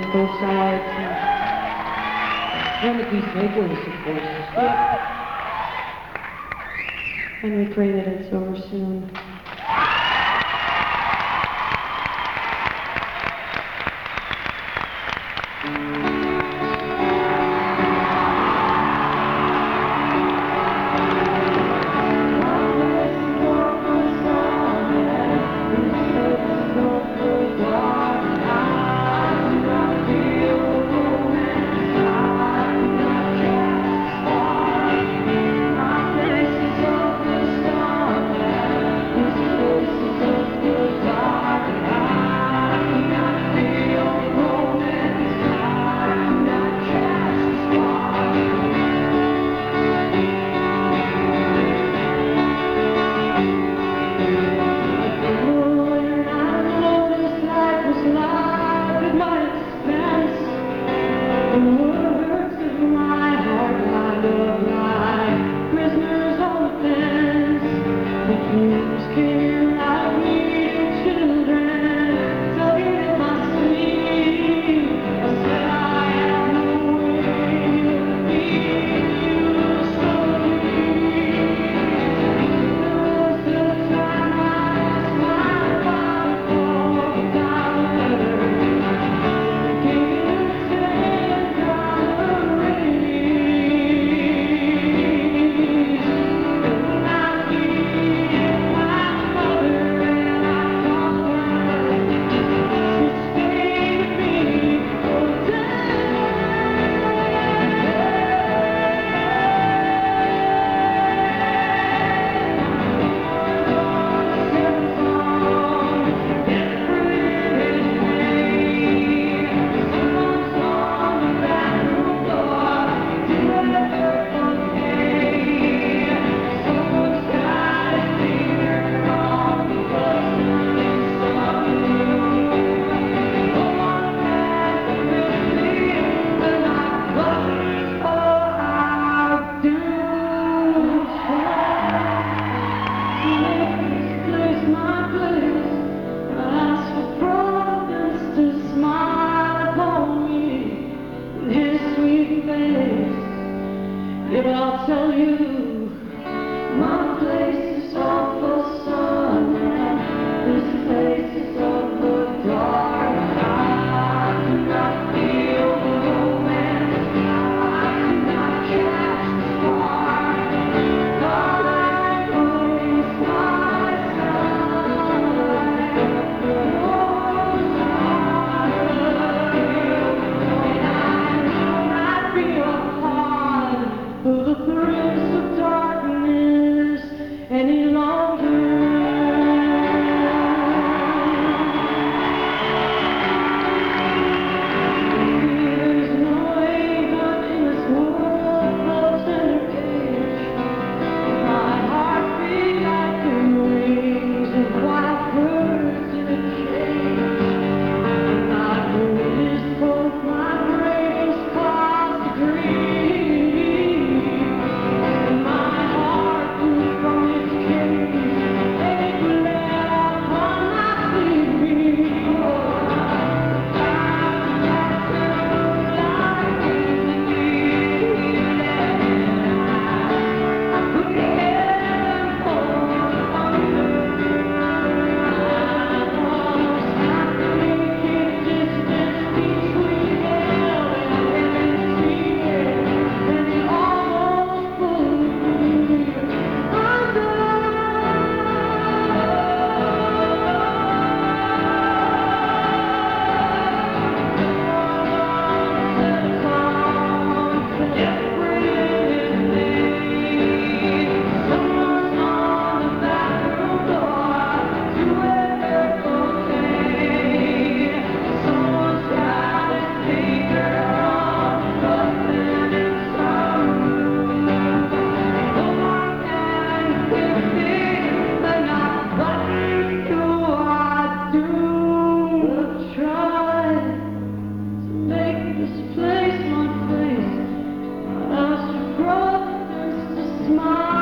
both sides. And Timothy Snakewings, of course. And we pray that it's over soon. Yeah, but I'll tell you, my place is awful sun, this place is awful dark. I do not feel the romance, I do not catch the spark. My place, my side, I feel hard. The threats of darkness any longer. There's no haven in this world of center cage. My heart beats like the wings of wild birds in a cage. My brain is broke, my brain is caused to grieve. Smile.